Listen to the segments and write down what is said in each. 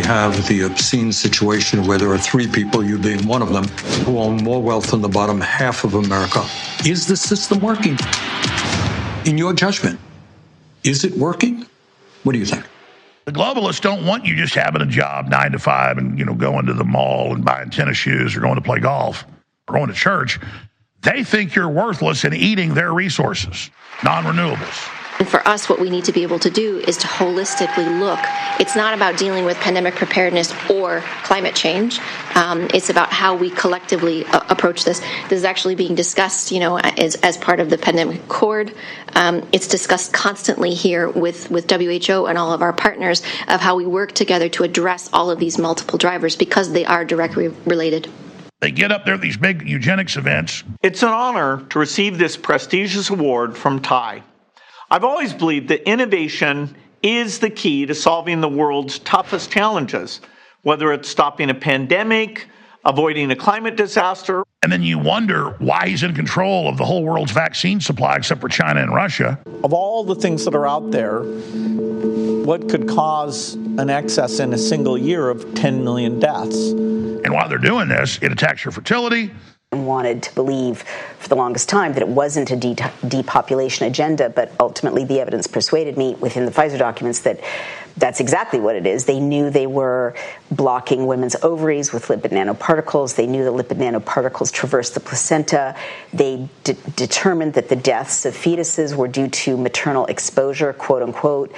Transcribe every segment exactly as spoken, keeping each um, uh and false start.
have the obscene situation where there are three people, you being one of them, who own more wealth than the bottom half of America. Is the system working? In your judgment, is it working? What do you think? The globalists don't want you just having a job nine to five and, you know, going to the mall and buying tennis shoes or going to play golf or going to church. They think you're worthless and eating their resources, non-renewables. And for us, what we need to be able to do is to holistically look. It's not about dealing with pandemic preparedness or climate change. Um, it's about how we collectively uh, approach this. This is actually being discussed, you know, as, as part of the pandemic accord. Um, it's discussed constantly here with, with W H O and all of our partners of how we work together to address all of these multiple drivers because they are directly related. They get up there at these big eugenics events. It's an honor to receive this prestigious award from T I. I've always believed that innovation is the key to solving the world's toughest challenges, whether it's stopping a pandemic, avoiding a climate disaster. And then you wonder why he's in control of the whole world's vaccine supply except for China and Russia. Of all the things that are out there, what could cause an excess in a single year of ten million deaths? And while they're doing this, it attacks your fertility. Wanted to believe for the longest time that it wasn't a de- depopulation agenda, but ultimately the evidence persuaded me within the Pfizer documents that that's exactly what it is. They knew they were blocking women's ovaries with lipid nanoparticles. They knew that lipid nanoparticles traversed the placenta. They de- determined that the deaths of fetuses were due to maternal exposure, quote unquote,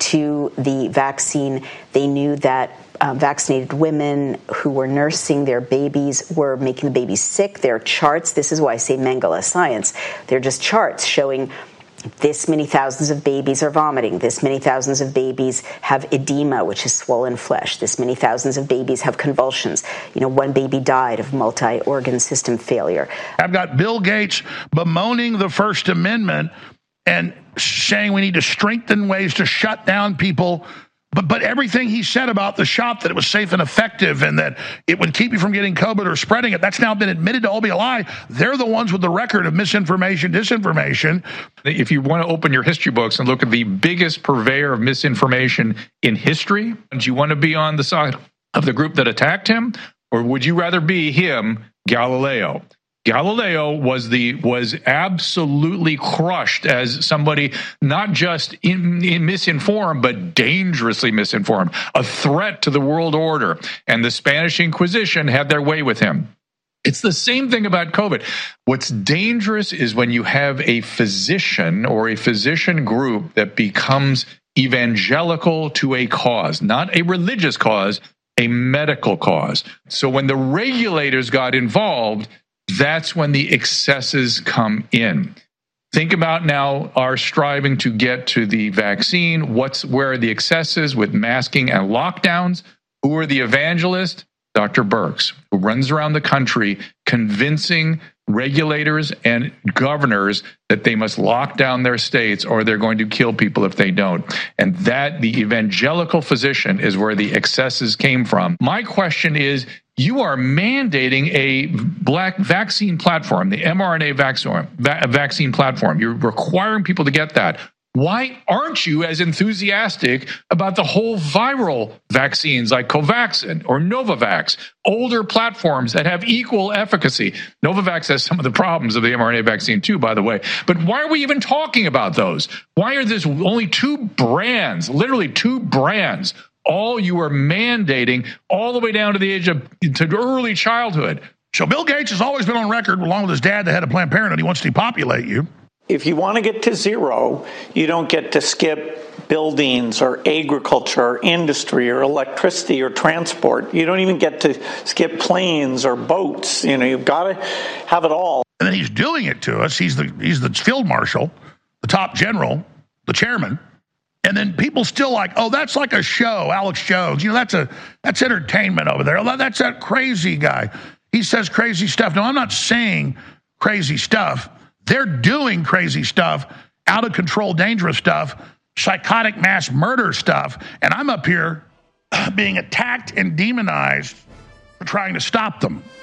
to the vaccine. They knew that Uh, vaccinated women who were nursing their babies were making the babies sick. There are charts. This is why I say Mengele science. They're just charts showing this many thousands of babies are vomiting. This many thousands of babies have edema, which is swollen flesh. This many thousands of babies have convulsions. You know, one baby died of multi-organ system failure. I've got Bill Gates bemoaning the First Amendment and saying we need to strengthen ways to shut down people. But but everything he said about the shot, that it was safe and effective and that it would keep you from getting COVID or spreading it, that's now been admitted to all be a lie. They're the ones with the record of misinformation, disinformation. If you want to open your history books and look at the biggest purveyor of misinformation in history, do you want to be on the side of the group that attacked him? Or would you rather be him, Galileo? Galileo was the was absolutely crushed as somebody not just in, in misinformed, but dangerously misinformed, a threat to the world order. And the Spanish Inquisition had their way with him. It's the same thing about COVID. What's dangerous is when you have a physician or a physician group that becomes evangelical to a cause, not a religious cause, a medical cause. So when the regulators got involved, that's when the excesses come in. Think about now our striving to get to the vaccine. What's where are the excesses with masking and lockdowns? Who are the evangelists? Doctor Birx, who runs around the country convincing regulators and governors that they must lock down their states or they're going to kill people if they don't. And that, the evangelical physician, is where the excesses came from. My question is, you are mandating a black vaccine platform, the mRNA vaccine, vaccine platform. You're requiring people to get that. Why aren't you as enthusiastic about the whole viral vaccines like Covaxin or Novavax, older platforms that have equal efficacy? Novavax has some of the problems of the mRNA vaccine too, by the way. But why are we even talking about those? Why are there only two brands, literally two brands, all you are mandating all the way down to the age of to early childhood? So Bill Gates has always been on record, along with his dad, the head of Planned Parenthood. He wants to depopulate you. If you want to get to zero, you don't get to skip buildings or agriculture or industry or electricity or transport. You don't even get to skip planes or boats. You know, you've got to have it all. And then he's doing it to us. He's the he's the field marshal, the top general, the chairman. And then people still like, oh, that's like a show, Alex Jones. You know, that's a that's entertainment over there. Oh, that's that crazy guy. He says crazy stuff. No, I'm not saying crazy stuff. They're doing crazy stuff, out of control, dangerous stuff, psychotic mass murder stuff. And I'm up here being attacked and demonized for trying to stop them.